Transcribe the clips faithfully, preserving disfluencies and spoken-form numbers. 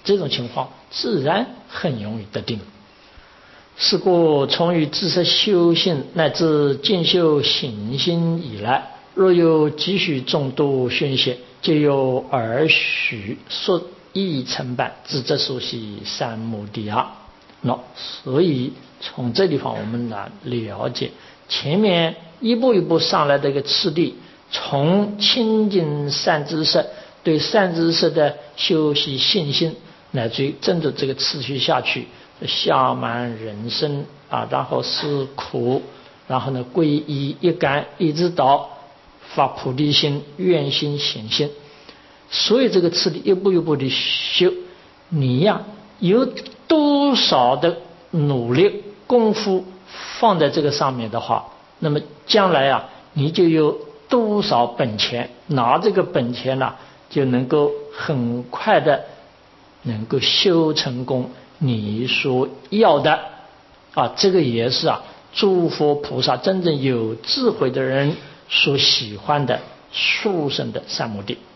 这种情况自然很容易得定。是故从于自身修行乃至进修行心以来，若有继续众多宣泄，皆有耳许说义成办，自则熟悉三摩地啊。那所以从这地方我们来了解前面一步一步上来的一个次第，从亲近善知识，对善知识的修习信心，乃至于真的这个次序下去，下满人生啊，然后是苦，然后呢皈依一干，一直到发菩提心、愿心、行心。所以这个次第一步一步的修，你呀有多少的努力功夫放在这个上面的话，那么将来啊你就有多少本钱，拿这个本钱呢、啊、就能够很快的能够修成功你所要的啊。这个也是啊诸佛菩萨真正有智慧的人所喜欢的殊胜的三摩地。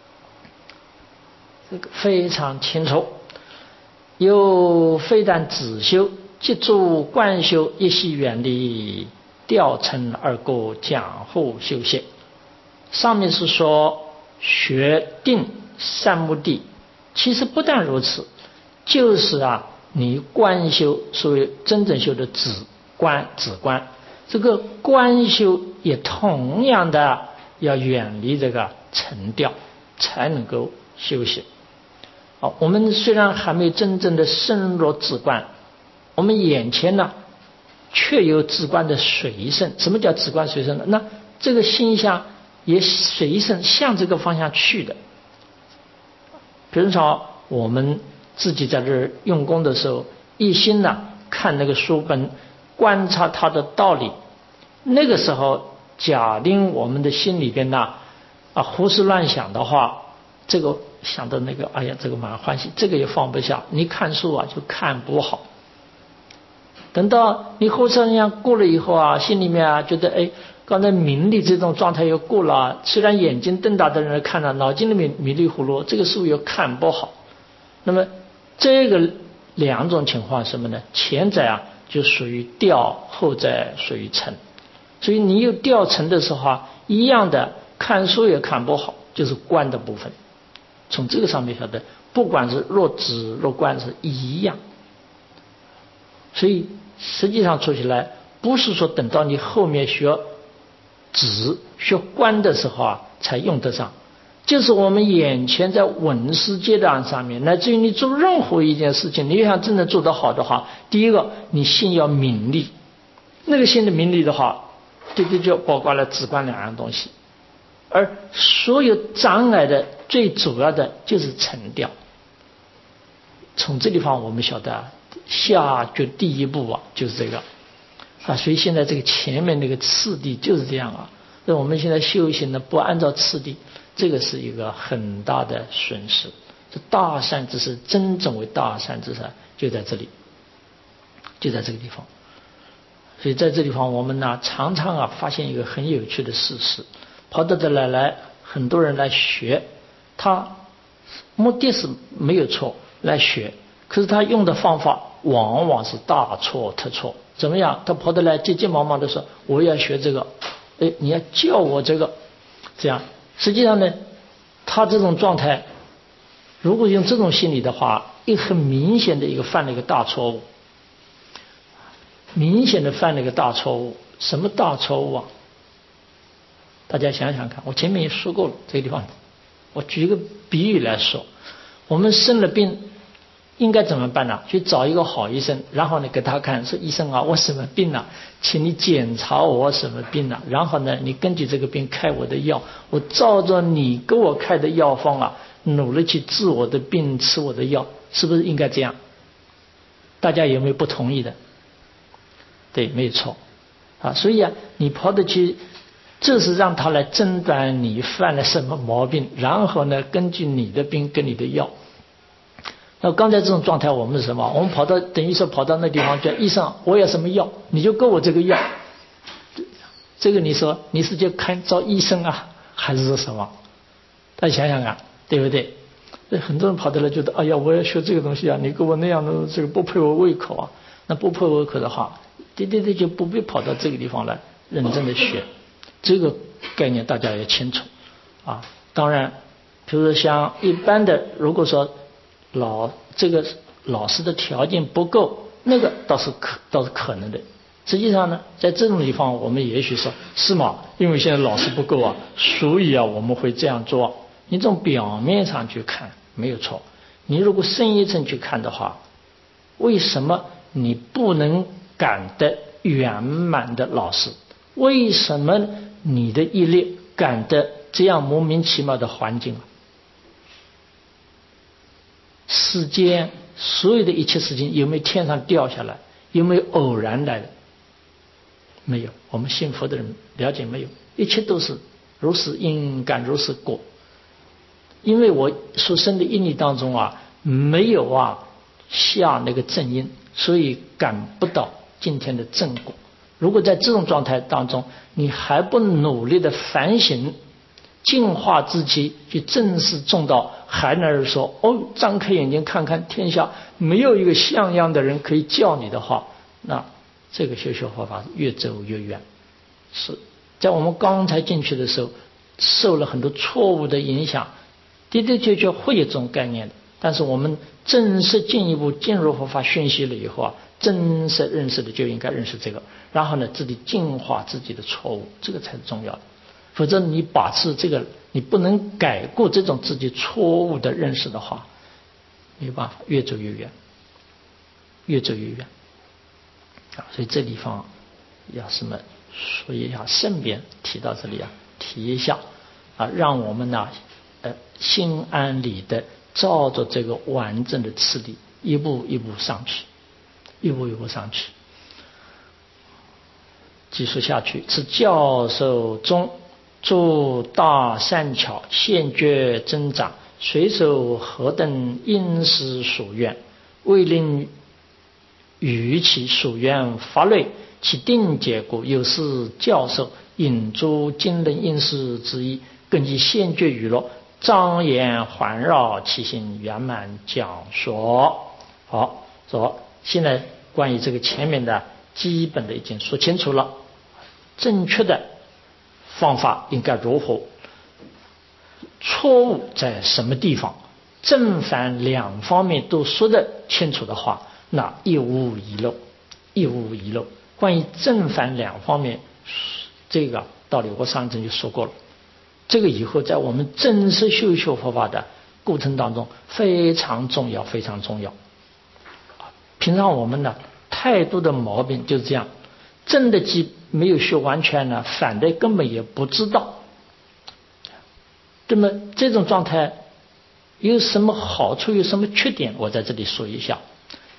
这个非常清楚。又非但只修，即助观修，一系远离调成而过讲后修习。上面是说学定三摩地，其实不但如此，就是啊你观修，所谓真正修的止观止观，这个观修也同样的要远离这个沉调，才能够修习。好，我们虽然还没有真正的深入止观，我们眼前呢却有止观的随顺。什么叫止观随顺呢？那这个心象也随顺向这个方向去的。比如说我们自己在这儿用功的时候，一心呢看那个书本，观察它的道理，那个时候假定我们的心里边呢啊胡思乱想的话，这个想到那个，哎呀，这个蛮欢喜，这个也放不下。你看书啊，就看不好。等到你胡思乱想过了以后啊，心里面啊觉得，哎，刚才名利这种状态又过了，虽然眼睛瞪大的人看了，脑筋里面迷迷糊糊，这个书又看不好。那么这个两种情况是什么呢？前者啊就属于调，后者属于沉。所以你有调沉的时候啊，一样的看书也看不好，就是观的部分。从这个上面晓得，不管是若止若观是一样。所以实际上说起来，不是说等到你后面学止学观的时候啊才用得上，就是我们眼前在闻思阶段上面，乃至于你做任何一件事情，你想真的做得好的话，第一个你心要明利，那个心的明利的话，对对就包括了止观两样东西。而所有障碍的最主要的就是沉掉。从这地方我们晓得啊，下决第一步啊就是这个啊，所以现在这个前面那个次第就是这样啊。那我们现在修行呢不按照次第，这个是一个很大的损失。这大善知识真正为大善知识就在这里，就在这个地方。所以在这地方我们呢常常啊发现一个很有趣的事实，跑到这来来很多人来学，他目的是没有错来学，可是他用的方法往往是大错特错。怎么样？他跑得来急急忙忙的说我要学这个，哎，你要教我这个，这样实际上呢他这种状态如果用这种心理的话，一个很明显的一个犯了一个大错误，明显的犯了一个大错误。什么大错误啊？大家想想看，我前面也说过了，这个地方我举一个比喻来说，我们生了病应该怎么办呢？去找一个好医生，然后呢给他看，说医生啊，我什么病啊，请你检查我什么病啊，然后呢你根据这个病开我的药，我照着你给我开的药方啊努力去治我的病，吃我的药，是不是应该这样？大家有没有不同意的？对，没有错啊。所以啊你跑得去，这是让他来诊断你犯了什么毛病，然后呢根据你的病跟你的药。那刚才这种状态我们是什么？我们跑到等于说跑到那地方叫医生，我要什么药你就给我这个药。这个你说你是就看找医生啊还是说什么？大家想想看，对不对？ 很多人跑到来觉得，哎呀，我要学这个东西啊，你给我那样的这个不配我胃口啊。那不配胃口的话，对对对，就不必跑到这个地方来认真的学。这个概念大家要清楚啊。当然，比如说像一般的，如果说老这个老师的条件不够，那个倒是可倒是可能的。实际上呢，在这种地方，我们也许说是吗？因为现在老师不够啊，所以啊我们会这样做。你从表面上去看没有错，你如果深一层去看的话，为什么你不能赶得圆满的老师？为什么你的毅力赶得这样莫名其妙的环境啊？世间所有的一切事情有没有天上掉下来？有没有偶然来的？没有。我们信佛的人了解没有？一切都是如是因感如是果。因为我所生的因力当中啊，没有啊下那个正因，所以感不到今天的正果。如果在这种状态当中，你还不努力的反省净化自己，去正视中道，还能说哦，张开眼睛看看天下没有一个像样的人可以教你的话，那这个修修佛法越走越远。是在我们刚才进去的时候受了很多错误的影响，的的确确会有这种概念的。但是我们正式进一步进入佛法学习了以后啊，真实认识的就应该认识这个，然后呢自己净化自己的错误，这个才是重要的。否则你把持这个，你不能改过这种自己错误的认识的话，没有办法，越走越远，越走越远啊！所以这地方要什么？所以要顺便提到这里啊，提一下啊，让我们呢，呃，心安理得，照着这个完整的次第，一步一步上去，一步一步上去。继续下去，是教授中诸大善巧，现觉增长，随手何等因师所愿，为令于其所愿发类，其定结果有是教授引诸经论因师之一，根据现觉语录，张言环绕，其心圆满讲说。好，说现在关于这个前面的基本的已经说清楚了，正确的方法应该如何，错误在什么地方，正反两方面都说得清楚的话，那一无遗漏，一无遗漏。关于正反两方面这个道理，我上一次就说过了。这个以后在我们正式修修佛法的过程当中非常重要，非常重要。平常我们呢太多的毛病就是这样，正的机没有学完全呢，反的根本也不知道。那么这种状态有什么好处，有什么缺点，我在这里说一下。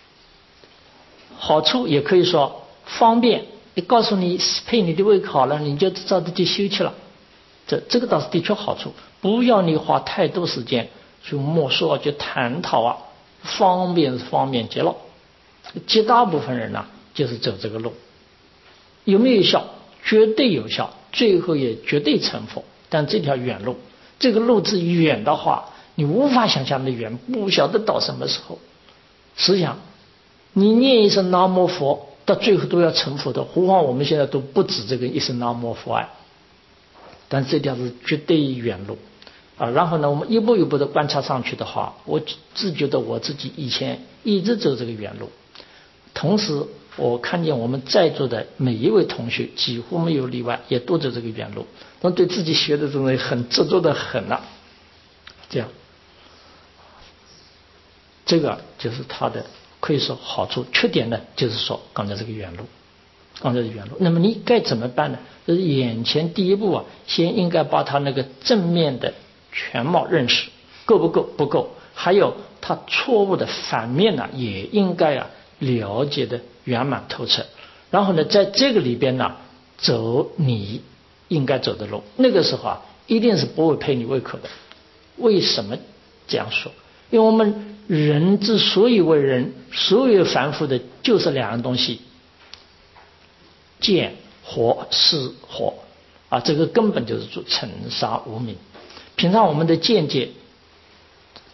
好处也可以说方便，你告诉你配你的胃口了，你就照着去修去了，这这个倒是的确好处，不要你花太多时间去摸索去探讨啊，方便是方便极了。绝大部分人呢、啊、就是走这个路，有没有效？绝对有效，最后也绝对成佛。但这条远路，这个路之远的话，你无法想象的远，不晓得到什么时候。试想，你念一声南无佛，到最后都要成佛的，何况我们现在都不止这个一声南无佛啊。但这条是绝对远路啊。然后呢，我们一步一步的观察上去的话，我自觉得我自己以前一直走这个远路。同时我看见我们在座的每一位同学几乎没有例外，也都走这个远路，都对自己学的东西很执着的很了。这样，这个就是他的可以说好处。缺点呢，就是说刚才这个远路，刚才的远路。那么你该怎么办呢？就是眼前第一步啊，先应该把他那个正面的全貌认识够不够？不够。还有他错误的反面呢、啊，也应该啊了解的圆满透彻。然后呢，在这个里边呢，走你应该走的路。那个时候啊，一定是不会配你胃口的。为什么这样说？因为我们人之所以为人，所有凡夫的就是两样东西：见惑、思惑啊，这个根本就是做尘沙无明。平常我们的见解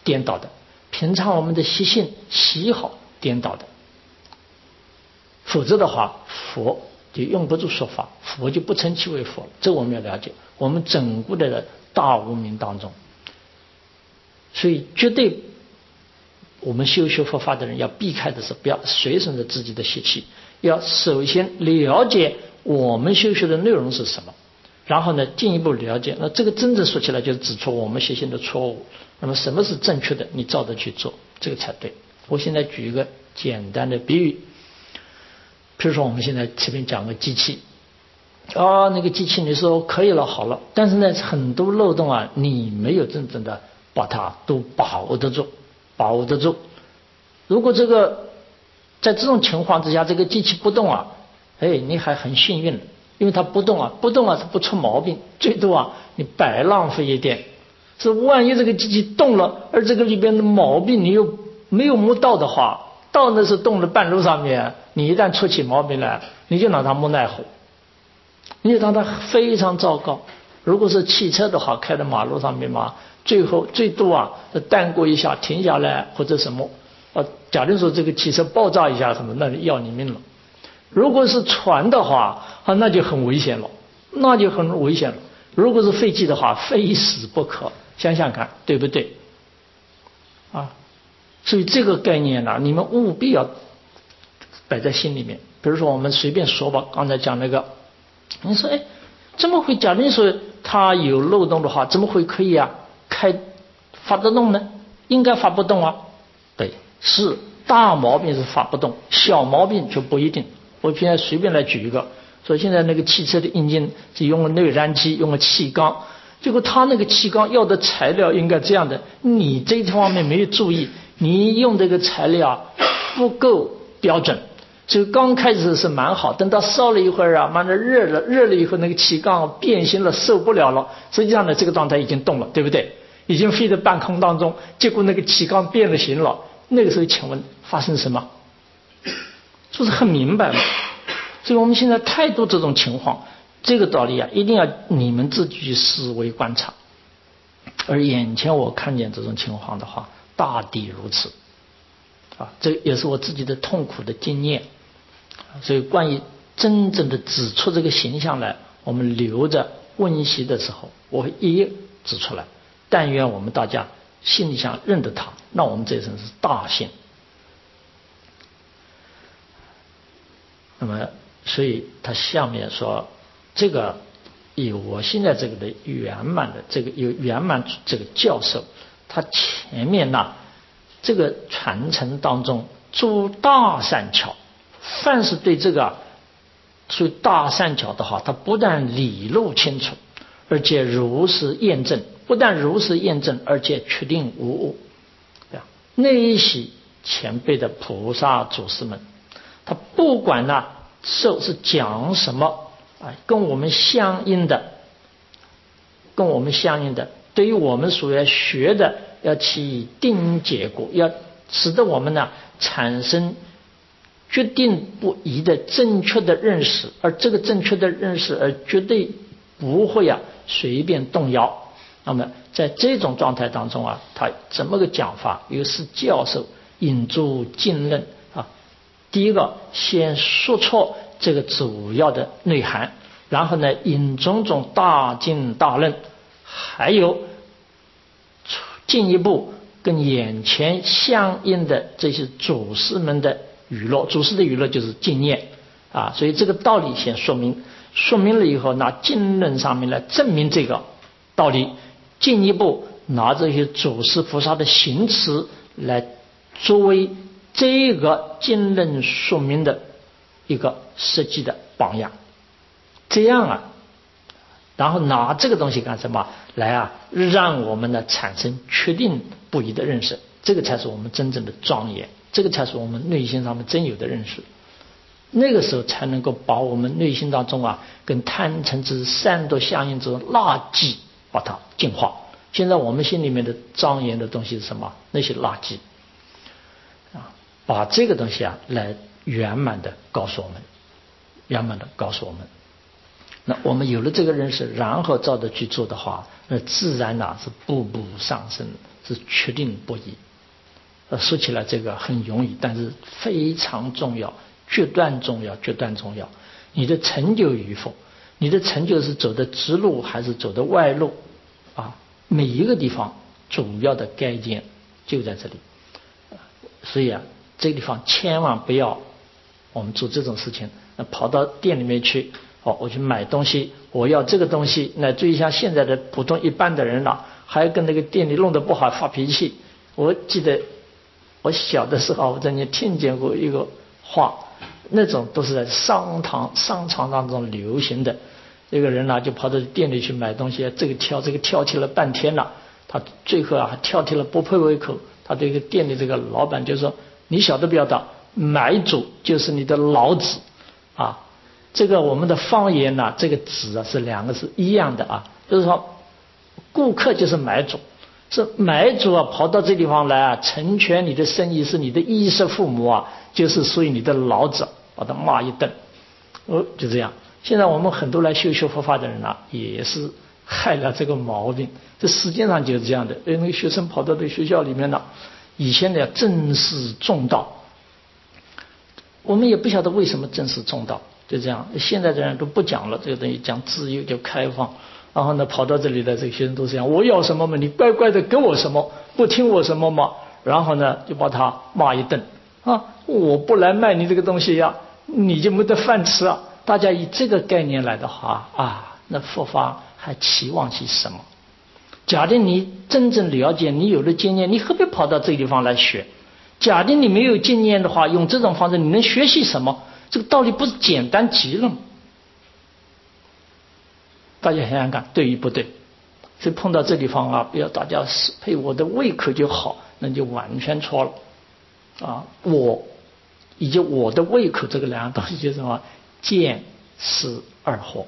颠倒的，平常我们的习性喜好颠倒的，否则的话佛就用不住说法，佛就不称其为佛。这我们要了解，我们整个的大无明当中，所以绝对我们修学佛法的人要避开的是不要随顺着自己的习气，要首先了解我们修学的内容是什么，然后呢进一步了解，那这个真正说起来就是指出我们习性的错误，那么什么是正确的，你照着去做，这个才对。我现在举一个简单的比喻，比如说我们现在这边讲个机器啊，那个机器你说可以了好了，但是呢很多漏洞啊，你没有真正的把它都把握得住把握得住。如果这个在这种情况之下，这个机器不动啊，哎，你还很幸运，因为它不动啊不动啊它不出毛病，最多啊你白浪费一点。是万一这个机器动了，而这个里边的毛病你又没有摸到的话，到那是动了半路上面，你一旦出起毛病来，你就拿它没奈何，你就让它非常糟糕。如果是汽车的话，开在马路上面嘛，最后最多啊耽搁一下停下来或者什么，呃，假如说这个汽车爆炸一下什么，那就要你命了。如果是船的话啊，那就很危险了，那就很危险了。如果是飞机的话，非死不可，想想看对不对啊？所以这个概念呢，你们务必要摆在心里面。比如说我们随便说吧，刚才讲那个，你说哎，怎么会？假如说它有漏洞的话，怎么会可以啊开发得动呢？应该发不动啊。对，是大毛病是发不动，小毛病就不一定。我现在随便来举一个，说现在那个汽车的引擎是用了内燃机，用了气缸，结果他那个气缸要的材料应该这样的，你这方面没有注意，你用这个材料不够标准，所以刚开始是蛮好，等到烧了一会儿啊，慢慢热了，热了以后那个气缸变形了，受不了了，实际上呢这个状态已经动了，对不对？已经飞在半空当中，结果那个气缸变了形了，那个时候请问发生什么？是不是很明白吗？所以我们现在太多这种情况，这个道理啊，一定要你们自己去思维观察。而眼前我看见这种情况的话，大抵如此啊，这也是我自己的痛苦的经验。所以关于真正的指出这个形象来，我们留着温习的时候，我会一一指出来。但愿我们大家心里想认得他，那我们这一生是大幸。那么所以他下面说，这个有我现在这个的圆满的这个有圆满这个教授，他前面呢这个传承当中诸大善巧，凡是对这个所以大善巧的话，他不但理路清楚，而且如实验证，不但如实验证，而且确定无误。那一些前辈的菩萨祖师们，他不管呢受是讲什么啊，跟我们相应的，跟我们相应的，对于我们所要学的，要起定结果，要使得我们呢产生决定不移的正确的认识，而这个正确的认识，而绝对不会啊随便动摇。那么在这种状态当中啊，他怎么个讲法？有是教授引诸经论啊，第一个先说出这个主要的内涵，然后呢引种种大经大论，还有进一步跟眼前相应的这些祖师们的语录，祖师的语录就是经验啊，所以这个道理先说明，说明了以后拿经论上面来证明这个道理，进一步拿这些祖师菩萨的行持来作为这个经论说明的一个实际的榜样，这样啊，然后拿这个东西干什么？来啊，让我们呢产生确定不移的认识，这个才是我们真正的庄严，这个才是我们内心上面真有的认识。那个时候才能够把我们内心当中啊，跟贪嗔痴三毒相应之垃圾把它净化。现在我们心里面的庄严的东西是什么？那些垃圾啊，把这个东西啊来圆满的告诉我们，圆满的告诉我们。 那我们有了这个认识，然后照着去做的话，那自然呐、啊、是步步上升，是确定不移。呃，说起来这个很容易，但是非常重要，决断重要，决断重要。你的成就与否，你的成就是走的直路还是走的外路啊？每一个地方主要的概念就在这里。所以啊，这个地方千万不要我们做这种事情，那跑到店里面去，哦，我去买东西，我要这个东西，乃至于像现在的普通一般的人了，还跟那个店里弄得不好发脾气。我记得我小的时候，我曾经听见过一个话，那种都是在商场商场当中流行的。这个人呢、啊，就跑到店里去买东西，这个挑这个挑剔了半天了，他最后啊还挑剔了不配胃口。他这个店里这个老板就说：“你晓得不晓得，买主就是你的老子啊！”这个我们的方言呢、啊，这个子啊是两个是一样的啊，就是说顾客就是买主，是买主啊跑到这地方来啊，成全你的生意是你的衣食父母啊，就是属于你的老子，把他骂一顿。哦，就这样。现在我们很多来修修佛法的人啊，也是害了这个毛病。这实际上就是这样的。那个学生跑到这个学校里面了，以前的正视重道，我们也不晓得为什么正视重道，就这样。现在的人都不讲了，这个东西讲自由，叫开放。然后呢，跑到这里的这个学生都是这样，我要什么嘛，你乖乖的给我什么，不听我什么嘛。然后呢，就把他骂一顿啊！我不来卖你这个东西呀，你就没得饭吃啊！大家以这个概念来的话啊，那佛法还期望起什么？假定你真正了解，你有了经验，你何必跑到这个地方来学？假定你没有经验的话，用这种方式你能学习什么？这个道理不是简单极了吗？大家想想看，对与不对？所以碰到这地方啊，不要大家配我的胃口就好，那就完全错了啊！我以及我的胃口这个两样东西就是什么？见思二惑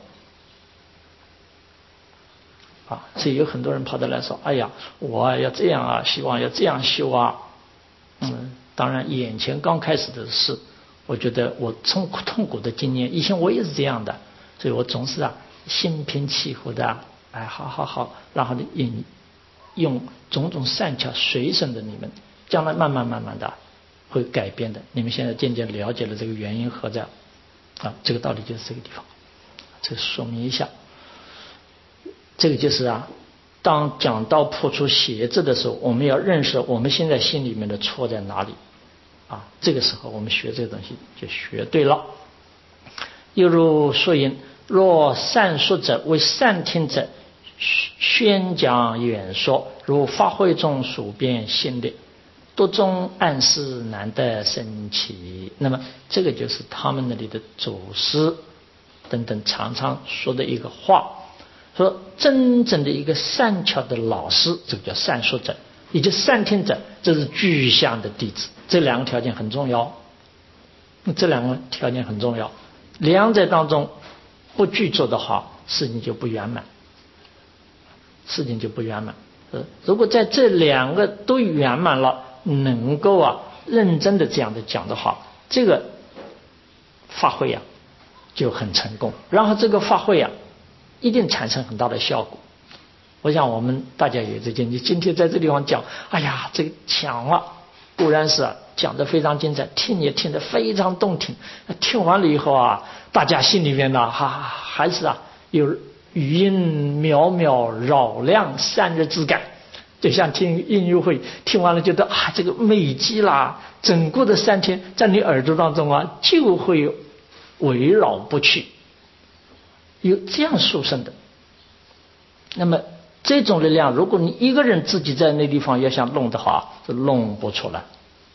啊！所以有很多人跑到来说：“哎呀，我要这样啊，希望要这样修啊。”嗯，当然，眼前刚开始的事，我觉得我从痛苦的经验，以前我也是这样的，所以我总是啊心平气和的，哎，好好好，然后呢，引用种种善巧随顺的你们，将来慢慢慢慢的会改变的。你们现在渐渐了解了这个原因何在。啊，这个道理就是这个地方，这说明一下。这个就是啊，当讲到破除邪执的时候，我们要认识我们现在心里面的错在哪里啊。这个时候我们学这个东西就学对了。又如说云：若善说者为善听者，宣讲演说，如法会中数遍心力，多种暗示难得生起。那么这个就是他们那里的祖师等等常常说的一个话，说真正的一个善巧的老师，这个叫善说者，以及善听者，这是具相的弟子。这两个条件很重要，这两个条件很重要。两者当中不具足的话，事情就不圆满，事情就不圆满。如果在这两个都圆满了，能够啊认真的这样的讲的话，这个法会啊就很成功，然后这个法会啊一定产生很大的效果。我想我们大家也在见，你今天在这地方讲，哎呀，这个讲了固然是啊讲得非常精彩，听也听得非常动听，听完了以后啊，大家心里面呢哈还是啊有语音渺渺扰亮善日之感。就像听音乐会，听完了觉得啊，这个美极啦，整个的三天在你耳朵当中啊，就会围绕不去，有这样殊胜的。那么这种力量，如果你一个人自己在那地方要想弄的话，是弄不出来。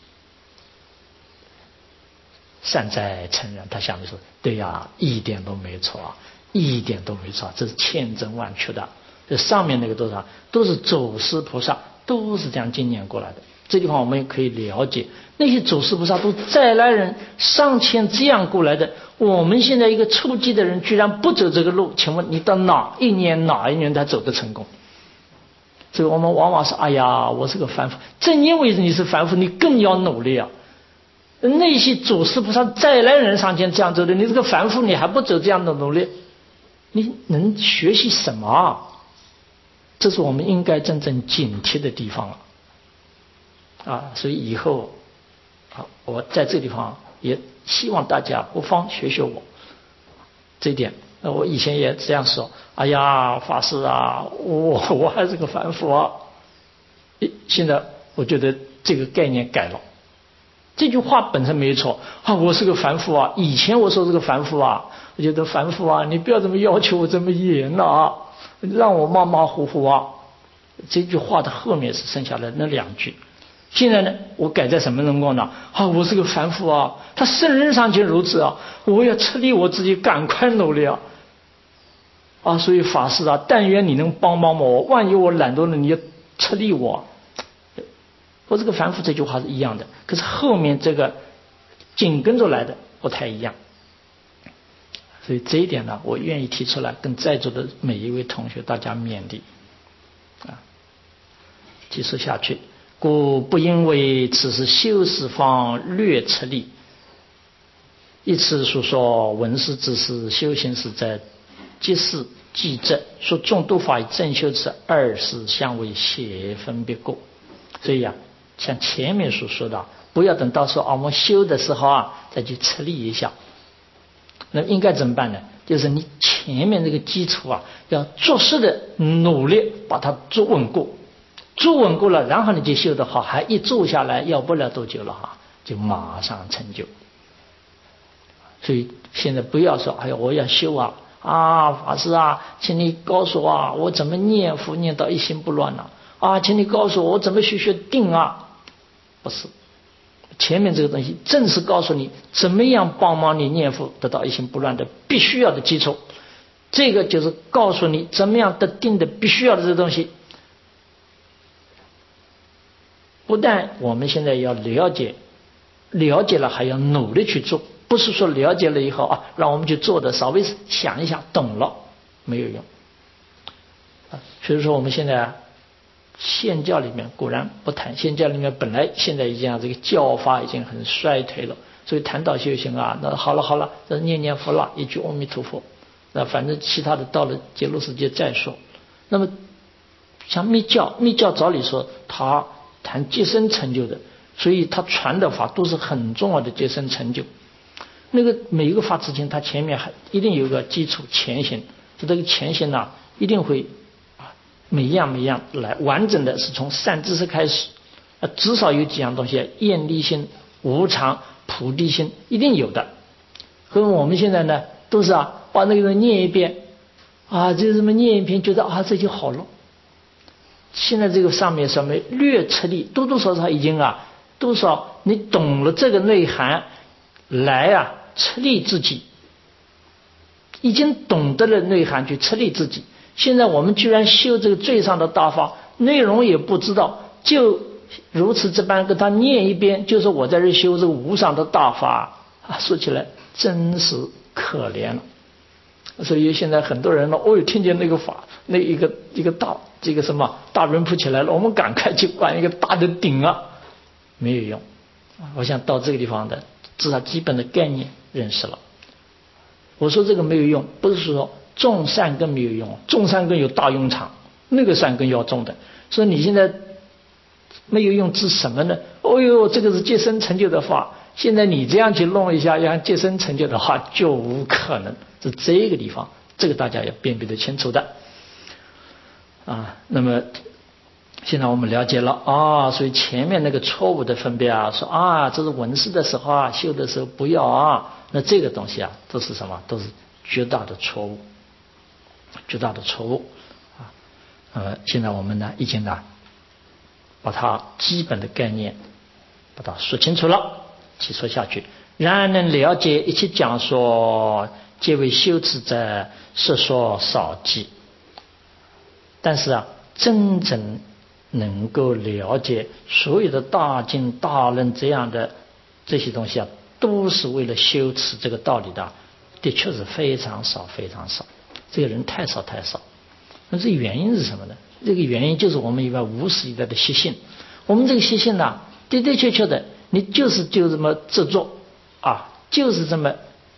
善哉诚然，他想的说，对呀，一点都没错啊，一点都没错，这是千真万确的。这上面那个多少都是祖师菩萨都是这样经验过来的。这地方我们也可以了解，那些祖师菩萨都再来人上千这样过来的，我们现在一个初级的人居然不走这个路，请问你到哪一年哪一年才走得成功？所以我们往往是哎呀，我是个凡夫。正因为你是凡夫，你更要努力啊。那些祖师菩萨再来人上前这样走的，你这个凡夫你还不走这样的努力， 你能学习什么啊？这是我们应该真正警惕的地方了啊！所以以后啊，我在这个地方也希望大家不妨学学我这一点。我以前也这样说：哎呀，法师啊，我我还是个凡夫啊。现在我觉得这个概念改了，这句话本身没错啊，我是个凡夫啊。以前我说是个凡夫啊，我觉得凡夫啊，你不要这么要求我这么严了啊，让我马马虎虎啊。这句话的后面是剩下的那两句。现在呢，我改在什么情况呢？啊，我是个凡夫啊，他圣人尚且如此啊，我要出力我自己，赶快努力啊！啊，所以法师啊，但愿你能帮帮我，万一我懒惰了，你要出力我。我这个凡夫这句话是一样的，可是后面这个紧跟着来的不太一样。所以这一点呢，我愿意提出来，跟在座的每一位同学大家勉励啊。继续下去，故不因为此是修士方略出力，一次述说闻思之事，修行是在即事即证，说众多法与正修持二是相为邪分别过。所以啊，像前面所说的，不要等到说啊我们修的时候啊再去出力一下。那应该怎么办呢？就是你前面这个基础啊，要着实的努力把它做稳固，做稳固了，然后你就修得好，还一做下来要不了多久了哈，就马上成就。所以现在不要说哎呀我要修啊啊法师啊，请你告诉我啊，我怎么念佛念到一心不乱呢？啊，请你告诉我我怎么学学定啊？不是，前面这个东西正是告诉你怎么样帮忙你念佛得到一心不乱的必须要的基础。这个就是告诉你怎么样得定的必须要的这个东西。不但我们现在要了解，了解了还要努力去做，不是说了解了以后啊，让我们去做的，稍微想一下懂了没有用啊。所以说我们现在啊，宪教里面果然不谈，宪教里面本来现在已经这个教法已经很衰退了，所以谈到修行啊，那好了好了，这念念佛了，一句阿弥陀佛，那反正其他的到了极乐世界再说。那么像密教，密教照理说他谈接生成就的，所以他传的法都是很重要的接生成就。那个每一个法之前，他前面还一定有个基础前行，就这个前行呢、啊，一定会每样每样来完整的，是从善知识开始，啊，至少有几样东西，厌离心、无常、菩提心一定有的。和我们现在呢，都是啊，把那个人念一遍，啊，就这么念一遍，觉得啊这就好了。现在这个上面上面略出力，多多少少已经啊，多少你懂了这个内涵，来啊出力自己，已经懂得了内涵去出力自己。现在我们居然修这个最上的大法，内容也不知道，就如此这般跟他念一遍，就是我在这修这个无上的大法啊，说起来真是可怜了。所以现在很多人呢，哦，听见那个法，那一个一个大这个什么大轮铺起来了，我们赶快去管一个大的顶啊，没有用。我想到这个地方的，至少基本的概念认识了。我说这个没有用，不是说种善根没有用，种善根有大用场，那个善根要种的。所以你现在没有用治什么呢？哦呦，这个是接生成就的法，现在你这样去弄一下，让接生成就的话就无可能。是这个地方，这个大家要辨别得清楚的啊。那么现在我们了解了啊，所以前面那个错误的分别啊，说啊这是闻思的时候啊，修的时候不要啊，那这个东西啊都是什么？都是绝大的错误，绝大的错误啊。呃，现在我们呢已经呢把它基本的概念把它说清楚了，继续下去。然而能了解一切讲说，皆为修持者实说少记。但是啊，真正能够了解所有的大经大论这样的这些东西啊，都是为了修持这个道理的，的确是非常少非常少，这个人太少太少。那这原因是什么呢？这个原因就是我们一般无始以来的习性。我们这个习性呢、啊，的的确确的，你就是就这么执着啊，就是这么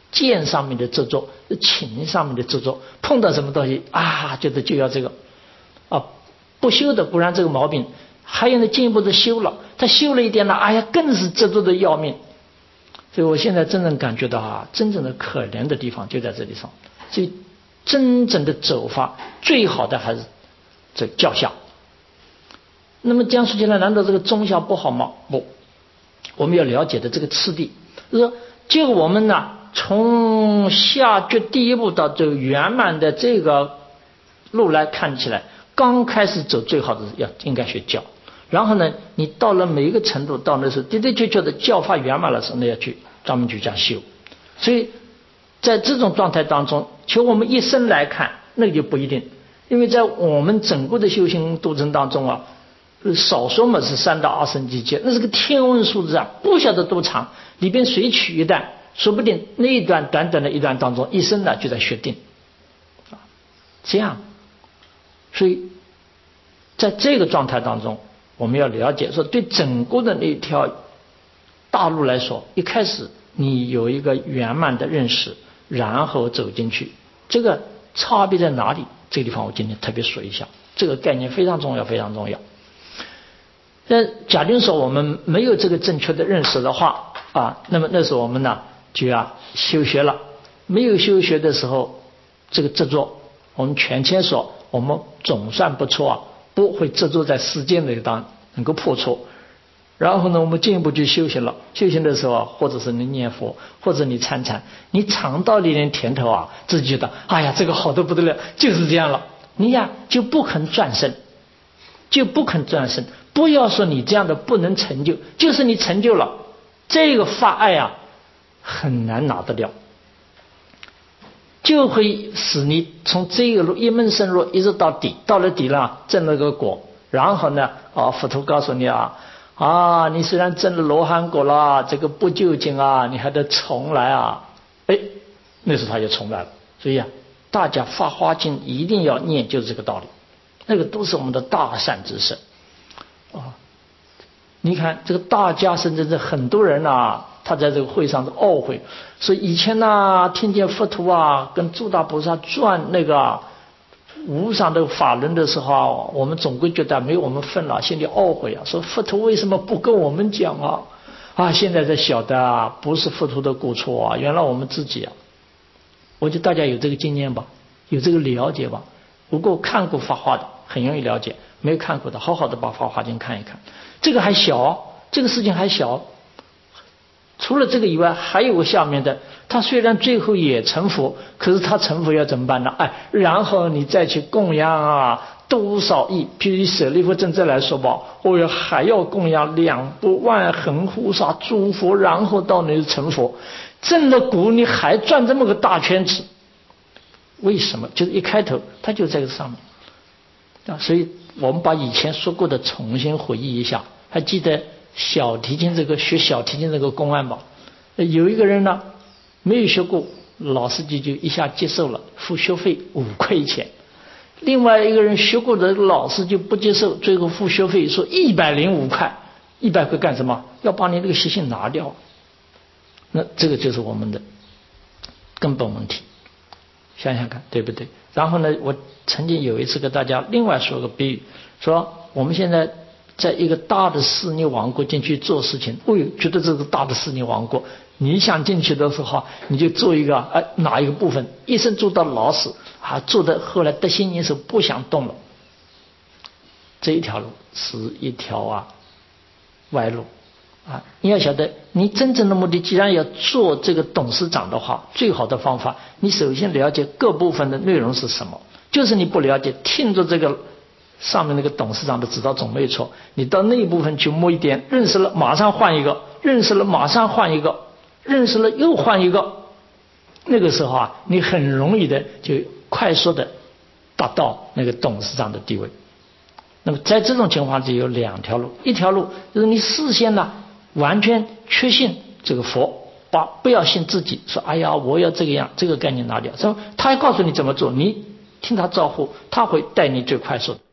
剑上面的执着，情上面的执着，碰到什么东西啊，觉得就要这个啊，不修的不然这个毛病，还有呢进一步的修了，他修了一点了，哎呀，更是执着的要命。所以我现在真正感觉到啊，真正的可怜的地方就在这里上。所以真正的走法最好的还是这教下。那么讲述起来，难道这个中下不好吗？不，我们要了解的这个次第，就是说，就我们呢，从下决第一步到这个圆满的这个路来看起来，刚开始走最好的要应该学教，然后呢，你到了每一个程度，到那时候的的确确的教法圆满了时候，那要去专门去讲修。所以在这种状态当中，从我们一生来看，那就不一定，因为在我们整个的修行过程当中啊。少说嘛是三到二十几节，那是个天文数字啊，不晓得多长，里边随取一段，说不定那一段短短的一段当中，一生呢就在学定啊，这样，所以在这个状态当中，我们要了解说，对整个的那条大路来说，一开始你有一个圆满的认识，然后走进去，这个差别在哪里？这个地方我今天特别说一下，这个概念非常重要，非常重要。那假定说我们没有这个正确的认识的话啊，那么那时候我们呢就要修学了。没有修学的时候，这个执着，我们全谦说，我们总算不错啊，不会执着在世间那当能够破除。然后呢，我们进一步去修行了。修行的时候，或者是你念佛，或者你参禅，你尝到了一点甜头啊，自己觉得哎呀，这个好得不得了，就是这样了。你呀就不肯转身，就不肯转身。不要说你这样的不能成就，就是你成就了，这个法爱啊很难拿得了，就会使你从这个路一门深入一直到底，到了底了证了个果，然后呢啊佛陀告诉你啊啊你虽然证了罗汉果了，这个不究竟啊，你还得重来啊，哎，那时候他就重来了。所以啊，大家法华经一定要念，就是这个道理，那个都是我们的大善之事。啊，你看这个大家甚至是很多人啊，他在这个会上是懊悔，所以以前呢、啊、听见佛陀啊跟诸大菩萨转那个无上的法轮的时候啊，我们总归觉得没有我们份了，心里懊悔啊，说佛陀为什么不跟我们讲啊？啊，现在才晓得啊，不是佛陀的过错啊，原来我们自己啊。我觉得大家有这个经验吧，有这个了解吧。如果看过法华的，很容易了解。没有看过的，好好的把《法华经》看一看。这个还小，这个事情还小。除了这个以外，还有个下面的，他虽然最后也成佛，可是他成佛要怎么办呢？哎，然后你再去供养啊，多少亿？譬如以舍利弗真正来说吧，哦哟，还要供养两百万恒护萨诸佛，然后到那里成佛。证了果，你还转这么个大圈子，为什么？就是一开头，他就在这上面啊，所以。我们把以前说过的重新回忆一下，还记得小提琴这个学小提琴这个公案吧？有一个人呢没有学过，老司机就一下接受了，付学费五块钱；另外一个人学过的老师就不接受，最后付学费说一百零五块，一百块干什么？要把你这个习性拿掉。那这个就是我们的根本问题，想想看对不对？然后呢，我曾经有一次给大家另外说个比喻，说我们现在在一个大的肆虐王国进去做事情，哦哟，觉得这个大的肆虐王国，你想进去的时候，你就做一个哎哪一个部分，一生做到老死啊，做的后来得心应手，不想动了。这一条路是一条啊歪路啊！你要晓得，你真正的目的，既然要做这个董事长的话，最好的方法，你首先了解各部分的内容是什么。就是你不了解，听着这个上面那个董事长的指导总没错，你到那一部分去摸一点，认识了马上换一个，认识了马上换一个，认识了又换一个，那个时候啊，你很容易的就快速的达到那个董事长的地位。那么在这种情况下有两条路，一条路就是你事先呢完全确信这个佛，把不要信自己，说哎呀我要这个样，这个概念拿掉，说他还告诉你怎么做，你听他招呼，他会带你最快速的。